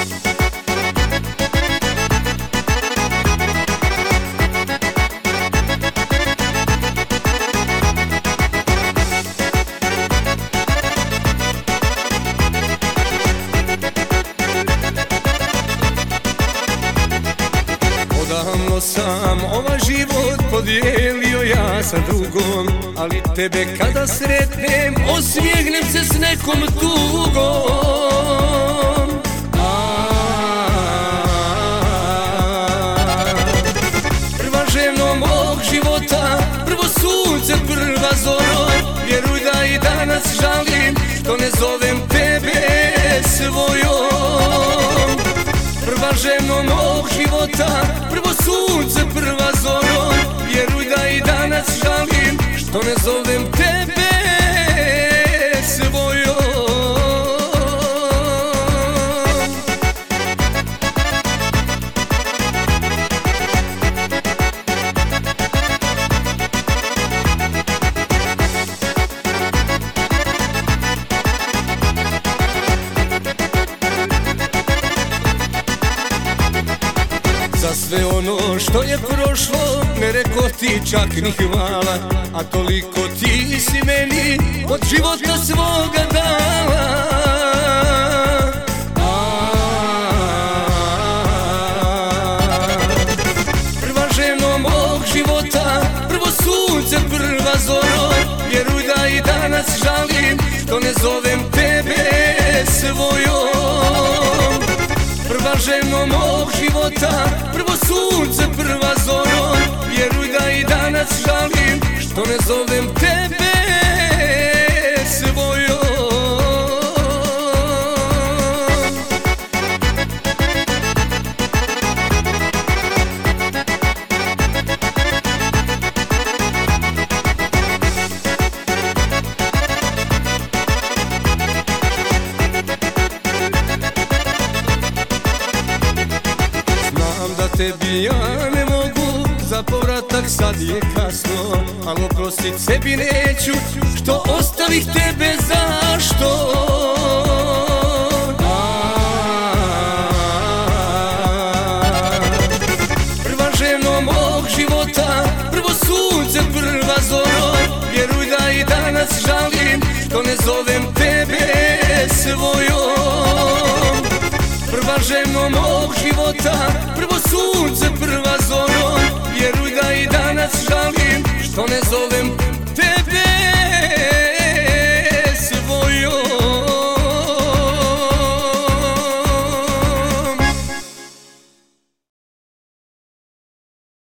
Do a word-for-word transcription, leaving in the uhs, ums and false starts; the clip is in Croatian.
Odavno sam ovaj život podijelio ja sa drugom, ali tebe kada sretnem osmijehnem se s nekom tugom. Prva ženo mog života, prvo sunce, prva zoro, vjeruj da i danas žalim što ne zovem tebe svojom. Prva ženo mog života, prvo sunce, prva zoro, vjeruj da i danas žalim što ne zovem tebe svojom. Za sve ono što je prošlo ne reko ti čak ni hvala, a toliko ti si meni od života svoga dala. Prva ženo mog života, prvo sunce, prva zoro, vjeruj da i danas žalim što ne zovem tebe svojom. Prva ženo mog života, prvo sunce, prva zoro, vjeruj da i danas žalim što ne zovem tebe svojom. Tebi ja ne mogu, za povratak sad je kasno, al oprostit sebi neću što ostavih tebe, zašto? Prva ženo mog života, prvo sunce, prva zoro, vjeruj da i danas žalim što ne zovem tebe svojom. Prva ženo mog života, prvo sunce, prva zoro, vjeruj da i danas žalim što ne zovem